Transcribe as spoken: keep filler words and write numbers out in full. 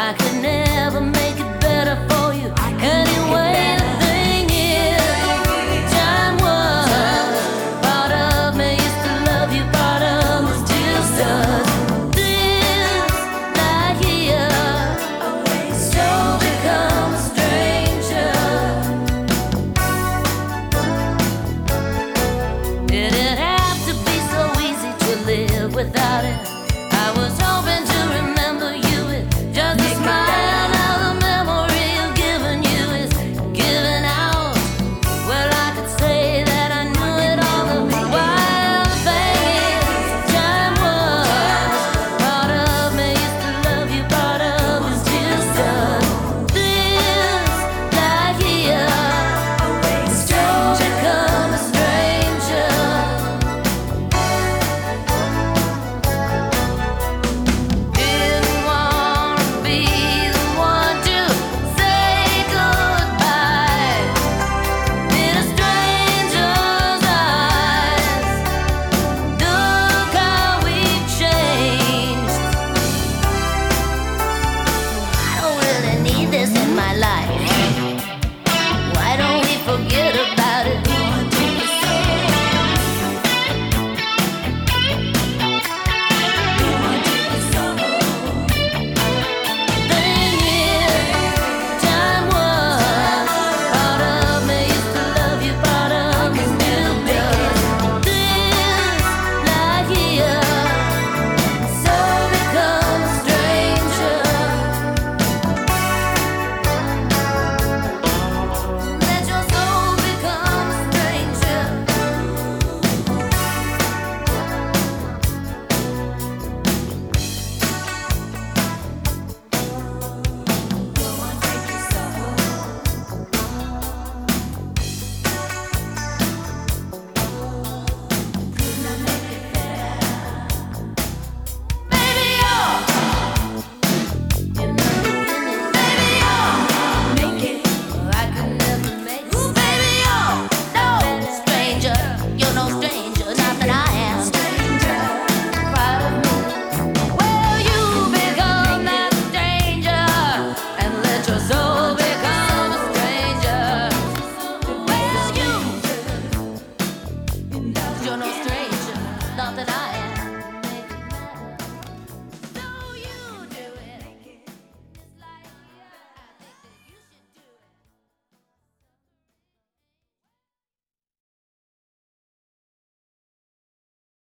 I could never make it better for you. Anyway, the thing is, John was part of me, used to love you, part of me still does. This night here, so become a stranger. Did it have to be so easy to live without it?